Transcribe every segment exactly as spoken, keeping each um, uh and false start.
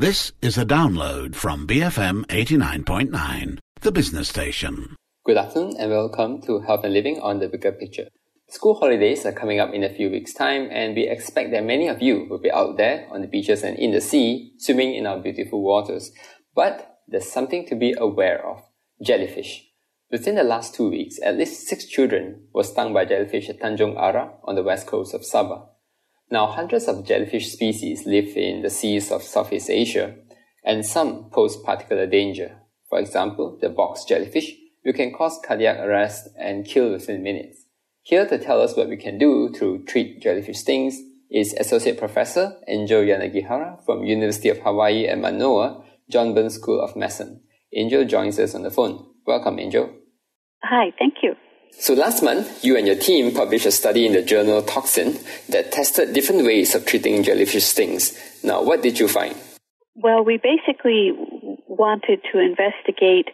This is a download from B F M eighty-nine point nine, the business station. Good afternoon and welcome to Health and Living on the Bigger Picture. School holidays are coming up in a few weeks' time, and we expect that many of you will be out there on the beaches and in the sea, swimming in our beautiful waters. But there's something to be aware of: jellyfish. Within the last two weeks, at least six children were stung by jellyfish at Tanjung Ara on the west coast of Sabah. Now, hundreds of jellyfish species live in the seas of Southeast Asia, and some pose particular danger. For example, the box jellyfish, which can cause cardiac arrest and kill within minutes. Here to tell us what we can do to treat jellyfish stings is Associate Professor Angel Yanagihara from University of Hawaii at Manoa, John Burns School of Medicine. Angel joins us on the phone. Welcome, Angel. Hi, thank you. So last month, you and your team published a study in the journal Toxin that tested different ways of treating jellyfish stings. Now, what did you find? Well, we basically wanted to investigate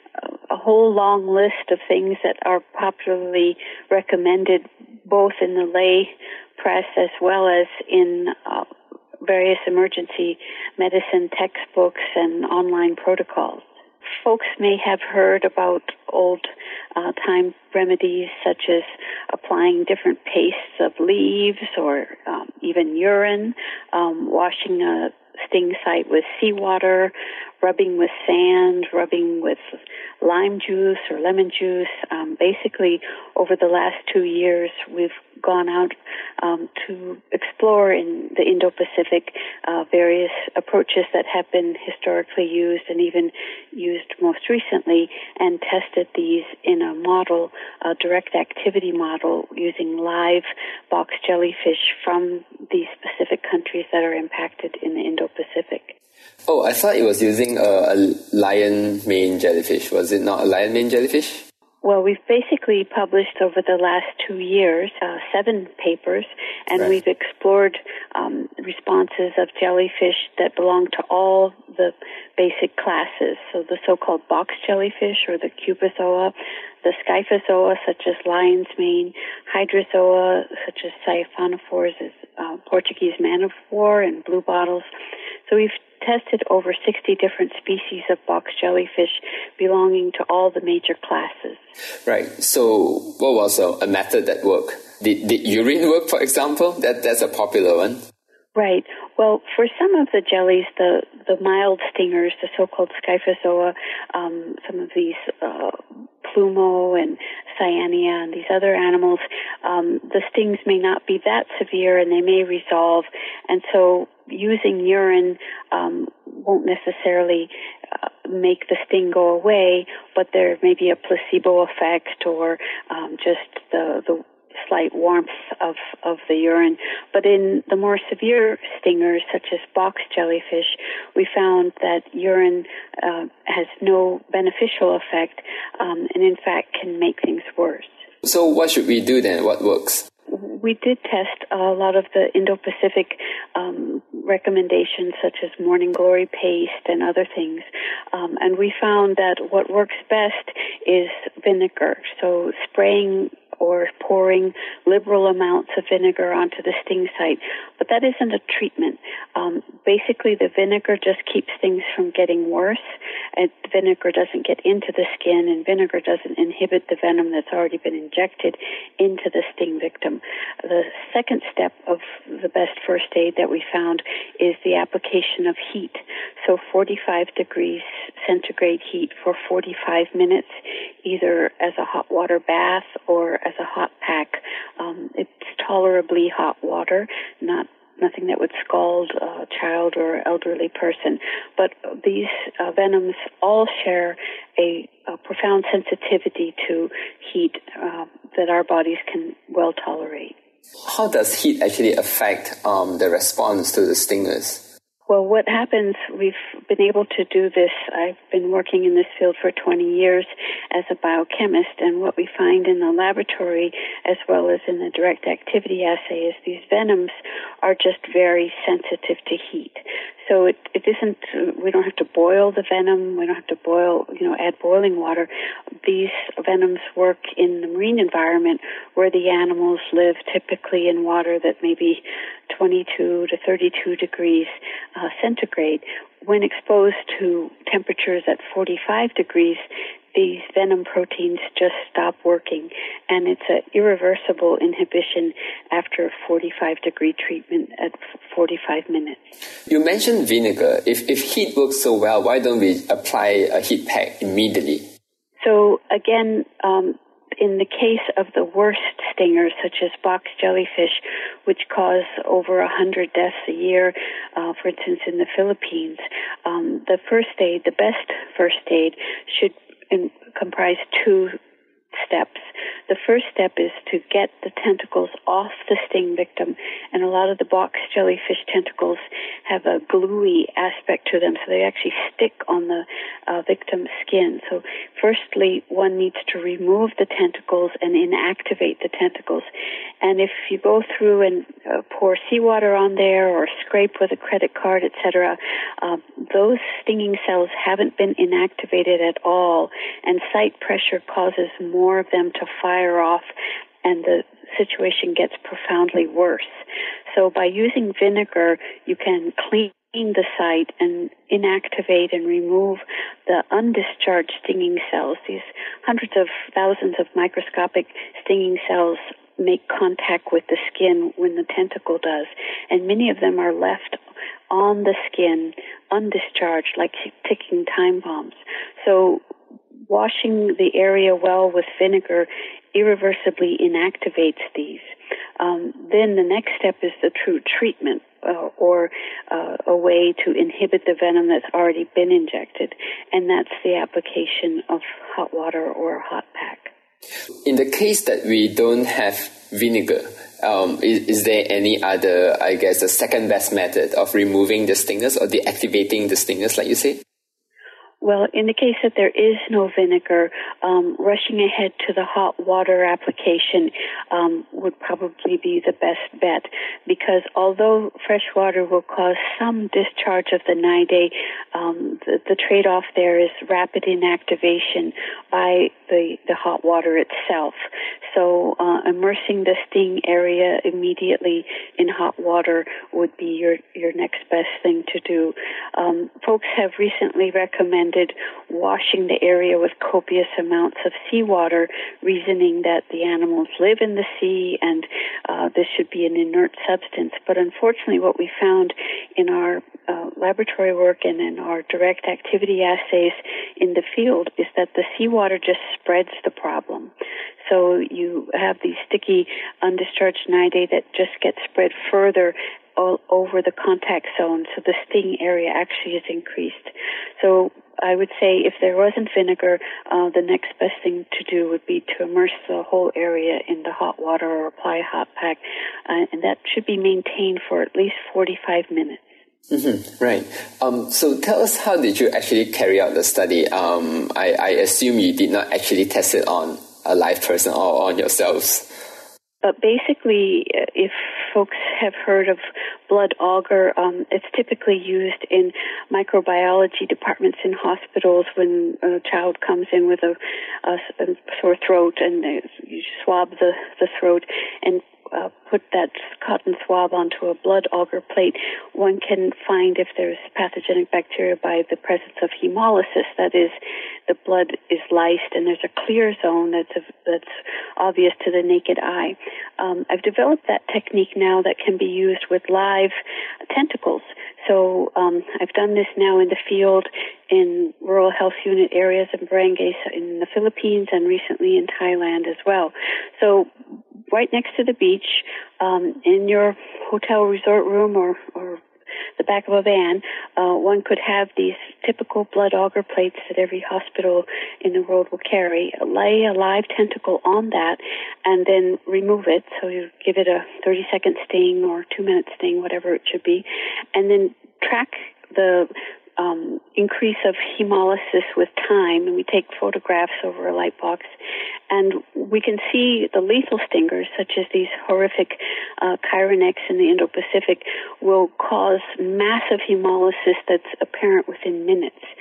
a whole long list of things that are popularly recommended both in the lay press as well as in uh, various emergency medicine textbooks and online protocols. Folks may have heard about old uh, time remedies such as applying different pastes of leaves or um, even urine, um, washing a sting site with seawater, rubbing with sand, rubbing with lime juice or lemon juice. Um, basically, over the last two years, we've gone out um, to explore in the Indo-Pacific uh, various approaches that have been historically used and even used most recently, and tested these in a model, a direct activity model, using live box jellyfish from these specific countries that are impacted in the Indo-Pacific. Oh, I thought it was using a, a lion mane jellyfish. Was it not a lion mane jellyfish? Well, we've basically published over the last two years uh, seven papers, and right. we've explored um, responses of jellyfish that belong to all the basic classes. So the so-called box jellyfish or the cubozoa, the scyphozoa such as lion's mane, hydrozoa such as siphonophores, uh, Portuguese man of war, and blue bottles. So we've tested over sixty different species of box jellyfish belonging to all the major classes. Right. So what was a, a method that worked? Did, did urine work, for example? That That's a popular one. Right. Well, for some of the jellies, the, the mild stingers, the so-called scyphozoa, um, some of these uh, plumo and cyanea and these other animals, um, the stings may not be that severe and they may resolve. And so using urine um, won't necessarily uh, make the sting go away, but there may be a placebo effect or um, just the, the slight warmth of, of the urine. But in the more severe stingers, such as box jellyfish, we found that urine uh, has no beneficial effect um, and, in fact, can make things worse. So what should we do then? What works? We did test a lot of the Indo-Pacific um, recommendations, such as morning glory paste and other things. Um, and we found that what works best is vinegar. So spraying or pouring liberal amounts of vinegar onto the sting site. But that isn't a treatment. Um, basically, the vinegar just keeps things from getting worse. And vinegar doesn't get into the skin, and vinegar doesn't inhibit the venom that's already been injected into the sting victim. The second step of the best first aid that we found is the application of heat. So forty-five degrees centigrade heat for forty-five minutes, either as a hot water bath or as a hot pack. Um, it's tolerably hot water, not nothing that would scald a child or elderly person. But these uh, venoms all share a, a profound sensitivity to heat uh, that our bodies can well tolerate. How does heat actually affect um, the response to the stingers? Well, what happens, we've been able to do this. I've been working in this field for twenty years as a biochemist, and what we find in the laboratory as well as in the direct activity assay is these venoms are just very sensitive to heat. So it, it isn't, we don't have to boil the venom, we don't have to boil, you know, add boiling water. These venoms work in the marine environment where the animals live, typically in water that may be twenty-two to thirty-two degrees uh, centigrade. when exposed to temperatures at forty-five degrees, these venom proteins just stop working, and it's an irreversible inhibition after a forty-five degree treatment at forty-five minutes. You mentioned vinegar. If, if heat works so well, why don't we apply a heat pack immediately? So again, um, in the case of the worst stingers, such as box jellyfish, which cause over one hundred deaths a year, uh, for instance, in the Philippines, um, the first aid, the best first aid, should in, comprise two steps. The first step is to get the tentacles off the sting victim, and a lot of the box jellyfish tentacles have a gluey aspect to them, so they actually stick on the uh, victim's skin. So firstly, one needs to remove the tentacles and inactivate the tentacles. And if you go through and uh, pour seawater on there or scrape with a credit card, et cetera, uh, those stinging cells haven't been inactivated at all, and site pressure causes more of them to fire off, and the situation gets profoundly worse. So by using vinegar, you can clean the site and inactivate and remove the undischarged stinging cells. These hundreds of thousands of microscopic stinging cells make contact with the skin when the tentacle does, and many of them are left on the skin undischarged, like ticking time bombs. So washing the area well with vinegar irreversibly inactivates these. Um, then the next step is the true treatment, uh, or uh, a way to inhibit the venom that's already been injected, and that's the application of hot water or a hot pack. In the case that we don't have vinegar, um, is, is there any other, I guess, a second best method of removing the stingers or deactivating the stingers, like you say? Well, in the case that there is no vinegar, um, rushing ahead to the hot water application um, would probably be the best bet, because although fresh water will cause some discharge of the nidea, um, the, the trade-off there is rapid inactivation by the, the hot water itself. So uh, immersing the sting area immediately in hot water would be your, your next best thing to do. Um, folks have recently recommended washing the area with copious amounts of seawater, reasoning that the animals live in the sea and uh, this should be an inert substance. But unfortunately, what we found in our uh, laboratory work and in our direct activity assays in the field is that the seawater just spreads the problem. So you have these sticky, undischarged nidea that just get spread further all over the contact zone, so the sting area actually is increased. So I would say if there wasn't vinegar, uh, the next best thing to do would be to immerse the whole area in the hot water or apply a hot pack, uh, and that should be maintained for at least forty-five minutes. Mm-hmm, right. Um, so tell us, how did you actually carry out the study? Um, I, I assume you did not actually test it on a live person or on yourselves. But basically, if folks have heard of blood agar, um, it's typically used in microbiology departments in hospitals when a child comes in with a, a, a sore throat, and they, you swab the, the throat and uh, put that cotton swab onto a blood agar plate. One can find if there's pathogenic bacteria by the presence of hemolysis. That is, the blood is lysed and there's a clear zone that's a, that's obvious to the naked eye. Um, I've developed that technique now that can be used with live tentacles. So um, I've done this now in the field in rural health unit areas in Barangay in the Philippines and recently in Thailand as well. So right next to the beach, um, in your hotel resort room or, or the back of a van, uh, one could have these typical blood agar plates that every hospital in the world will carry, lay a live tentacle on that, and then remove it. So you give it a thirty-second sting or two-minute sting, whatever it should be, and then track the Um, increase of hemolysis with time, and we take photographs over a light box, and we can see the lethal stingers, such as these horrific uh, Chironex in the Indo-Pacific, will cause massive hemolysis that's apparent within minutes.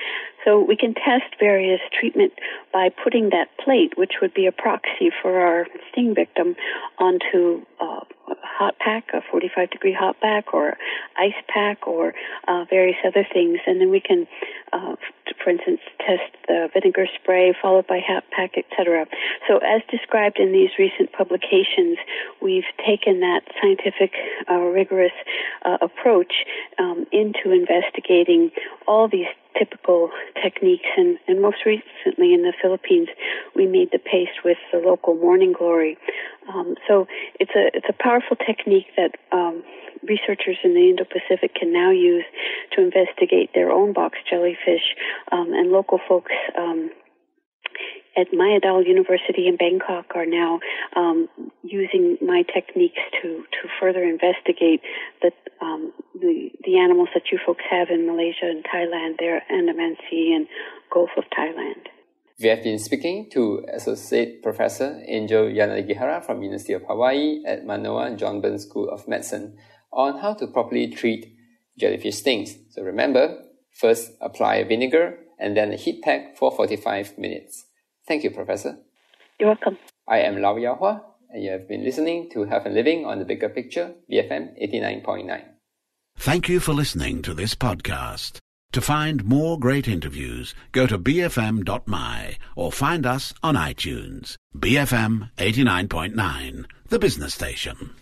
So we can test various treatment by putting that plate, which would be a proxy for our sting victim, onto uh, a hot pack, a forty-five degree hot pack, or ice pack, or uh, various other things. And then we can, uh, for instance, test the vinegar spray followed by hot pack, et cetera. So as described in these recent publications, we've taken that scientific, uh, rigorous uh, approach um, into investigating all these typical techniques, and, and most recently in the Philippines, we made the paste with the local morning glory. Um, so it's a it's a powerful technique that um, researchers in the Indo-Pacific can now use to investigate their own box jellyfish, um, and local folks um, at Mayadal University in Bangkok are now um, using my techniques to, to further investigate the, um, the the animals that you folks have in Malaysia and Thailand, there, Andaman Sea and Gulf of Thailand. We have been speaking to Associate Professor Angel Yanagihara from University of Hawaii at Manoa John Burns School of Medicine on how to properly treat jellyfish stings. So remember, first apply vinegar and then a heat pack for forty-five minutes. Thank you, Professor. You're welcome. I am Lau Yahua, and you have been listening to Health and Living on the Bigger Picture, B F M eighty-nine point nine. Thank you for listening to this podcast. To find more great interviews, go to b f m dot m y or find us on iTunes. B F M eighty-nine point nine, the business station.